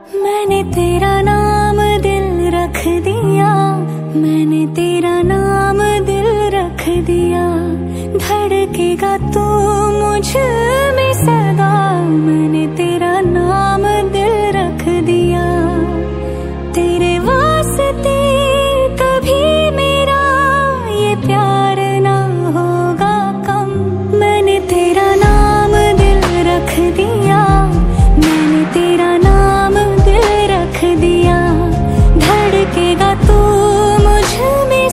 मैंने तेरा नाम दिल रख दिया, मैंने तेरा नाम दिल रख दिया। धड़केगा तू मुझ में सदा, मैंने तेरा नाम दिल रख दिया। तेरे वास्ते